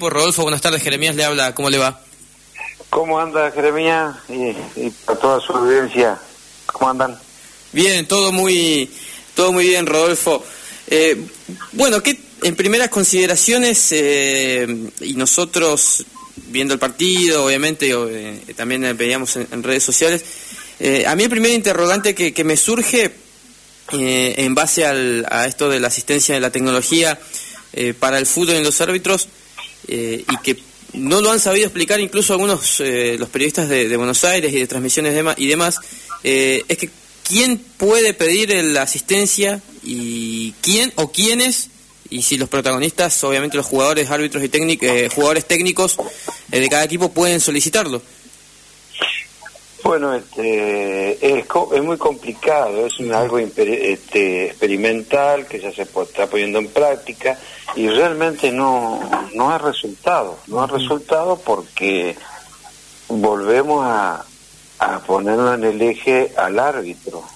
tiempo. Rodolfo, buenas tardes. Jeremías le habla. ¿Cómo le va? ¿Cómo anda, Jeremías? Y a toda su audiencia, ¿cómo andan? Bien, todo muy bien, Rodolfo. Bueno, ¿qué en primeras consideraciones, y nosotros viendo el partido, obviamente, también veíamos en redes sociales, a mí el primer interrogante que me surge en base a esto de la asistencia de la tecnología para el fútbol en los árbitros, y que no lo han sabido explicar incluso algunos los periodistas de Buenos Aires y de transmisiones y demás, es que ¿quién puede pedir la asistencia y quién o quiénes? Y si los protagonistas, obviamente los jugadores, árbitros y jugadores técnicos de cada equipo pueden solicitarlo. Bueno, es muy complicado, es algo experimental que ya se está poniendo en práctica y realmente no ha resultado. No ha resultado porque volvemos a ponerlo en el eje al árbitro.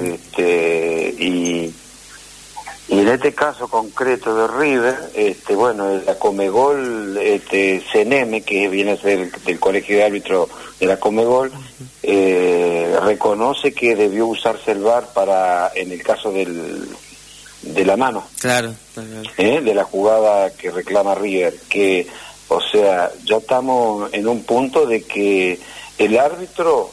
Y en este caso concreto de River, bueno, la Comegol, CNM, que viene a ser del Colegio de Árbitros de la Comegol, reconoce que debió usarse el VAR en el caso de la mano. Claro. De la jugada que reclama River, que, o sea, ya estamos en un punto de que el árbitro,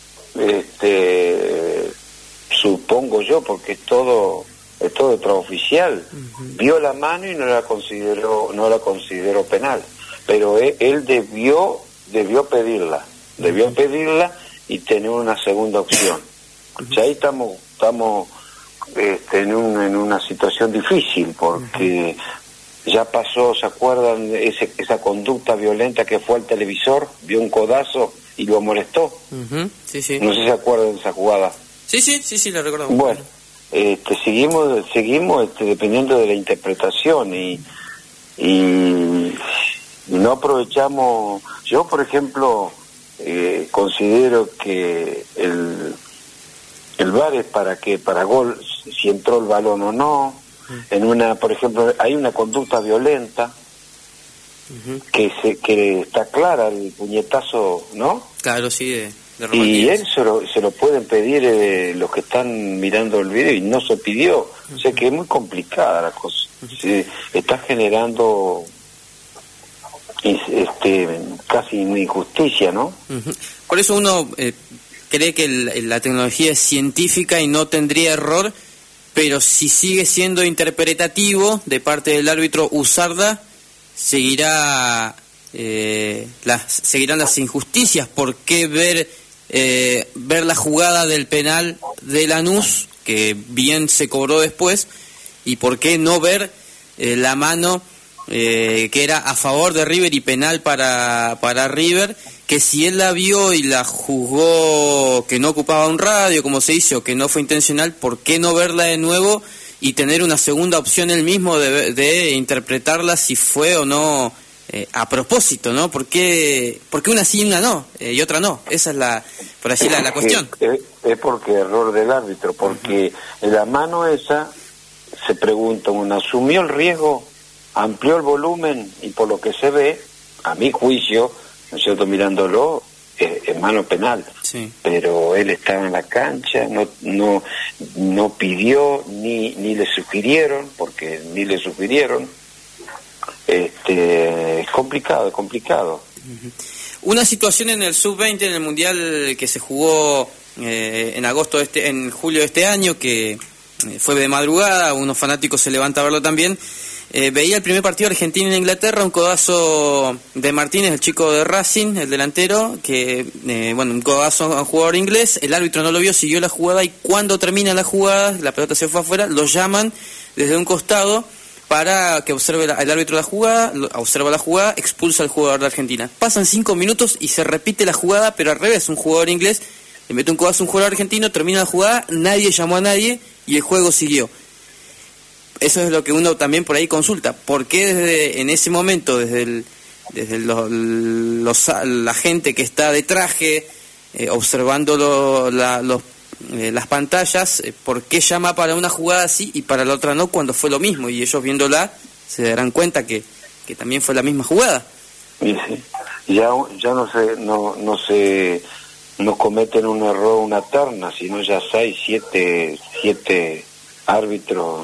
supongo yo, porque es todo extraoficial, vio la mano y no la consideró penal, pero él debió pedirla y tener una segunda opción. O sea, ahí estamos en una situación difícil porque ya pasó, ¿se acuerdan? Esa conducta violenta que fue al televisor, vio un codazo y lo molestó. Sí. No sé si se acuerdan de esa jugada. Sí, la recuerdo. Bueno, seguimos dependiendo de la interpretación y no aprovechamos. Yo, por ejemplo, considero que el VAR es para gol, si entró el balón o no. Por ejemplo, hay una conducta violenta que está clara, el puñetazo, ¿no? Claro, sí, de y él se lo pueden pedir los que están mirando el video y no se pidió. O sea que es muy complicada la cosa. Se está generando casi una injusticia, ¿no? Por eso uno cree que la tecnología es científica y no tendría error, pero si sigue siendo interpretativo de parte del árbitro usarla, seguirán las injusticias. ¿Por qué ver la jugada del penal de Lanús, que bien se cobró después, y por qué no ver la mano que era a favor de River y penal para River, que si él la vio y la juzgó que no ocupaba un radio, como se dice, o que no fue intencional, ¿por qué no verla de nuevo y tener una segunda opción él mismo de interpretarla si fue o no a propósito, ¿no? ¿Por qué una sí y una no, y otra no? Esa es la cuestión. Es porque error del árbitro, porque la mano esa, se pregunta, uno asumió el riesgo, amplió el volumen y por lo que se ve, a mi juicio, ¿no es cierto?, mirándolo, es mano penal. Sí. Pero él estaba en la cancha, no pidió, ni le sugirieron, porque ni le sugirieron. Es complicado. Una situación en el sub-20, en el Mundial que se jugó en julio de este año, que fue de madrugada, unos fanáticos se levantan a verlo también. Veía el primer partido Argentina en Inglaterra, un codazo de Martínez, el chico de Racing, el delantero, que un codazo a un jugador inglés, el árbitro no lo vio, siguió la jugada y cuando termina la jugada, la pelota se fue afuera, lo llaman desde un costado para que observe el árbitro la jugada, observa la jugada, expulsa al jugador de Argentina. Pasan 5 minutos y se repite la jugada, pero al revés, un jugador inglés le mete un codazo a un jugador argentino, termina la jugada, nadie llamó a nadie y el juego siguió. Eso es lo que uno también por ahí consulta. ¿Por qué en ese momento, desde la gente que está de traje, observando las pantallas, por qué llama para una jugada así y para la otra no, cuando fue lo mismo? Y ellos viéndola se darán cuenta que que también fue la misma jugada. Y sí, ya no cometen un error una terna, sino ya 6, 7 árbitros.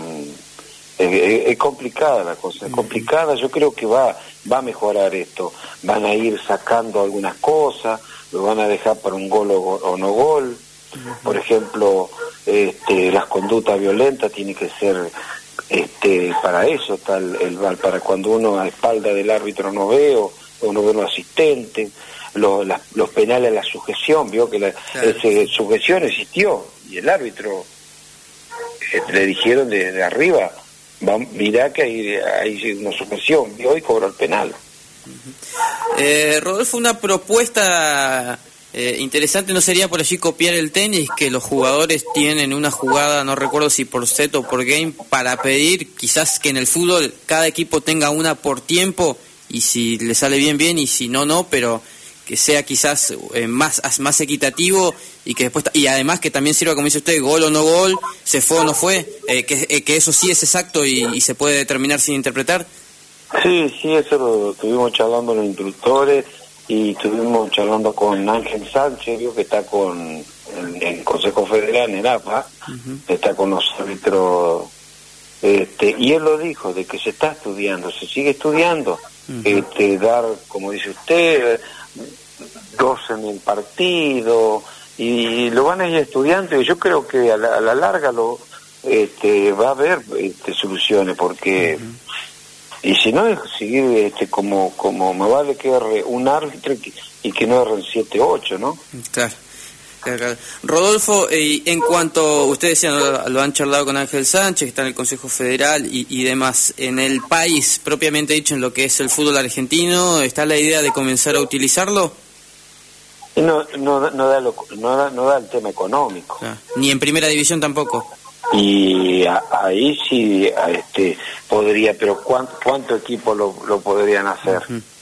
Es complicada la cosa, es complicada. Yo creo que va a mejorar esto. Van a ir sacando algunas cosas, lo van a dejar para un gol o no gol. Por ejemplo, las conductas violentas tienen que ser para eso está el VAR, para cuando uno a espalda del árbitro no ve o no ve un asistente. Los penales a la sujeción, vio que esa sujeción existió y el árbitro le dijeron de arriba, mirá que hay una sujeción, vio y cobró el penal. Rodolfo, una propuesta interesante no sería por allí copiar el tenis, que los jugadores tienen una jugada, no recuerdo si por set o por game, para pedir quizás que en el fútbol cada equipo tenga una por tiempo y si le sale bien y si no, pero que sea quizás más equitativo y que después y además que también sirva, como dice usted, gol o no gol, se fue o no fue, que eso sí es exacto y se puede determinar sin interpretar. Sí, eso lo estuvimos charlando los instructores y estuvimos charlando con Ángel Sánchez, que está en el Consejo Federal, en el APA, está con los árbitros, y él lo dijo, de que se está estudiando, se sigue estudiando, dar, como dice usted, 2 en el partido, y lo van a ir estudiando, y yo creo que a la larga va a haber soluciones, porque y si no es seguir como me vale que erre un árbitro y que no erren 7, 8, ¿no? Claro. Rodolfo, en cuanto ustedes decían, lo han charlado con Ángel Sánchez, que está en el Consejo Federal y demás, en el país propiamente dicho, en lo que es el fútbol argentino, ¿está la idea de comenzar a utilizarlo? No da el tema económico. Ni en primera división tampoco. Y ahí sí podría, pero ¿cuánto equipo lo podrían hacer?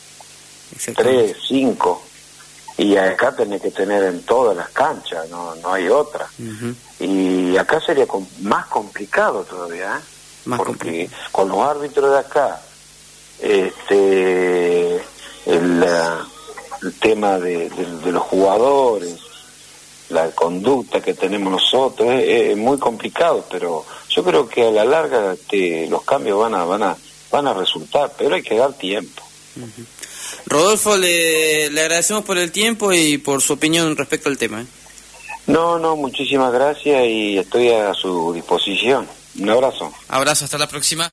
3, 5, y acá tenés que tener en todas las canchas, no hay otra. Y acá sería más complicado todavía, porque con los árbitros de acá, el tema de los jugadores, la conducta que tenemos nosotros es muy complicado, pero yo creo que a la larga los cambios van a resultar, pero hay que dar tiempo. Rodolfo, le agradecemos por el tiempo y por su opinión respecto al tema. No, muchísimas gracias y estoy a su disposición. Un abrazo. Abrazo, hasta la próxima.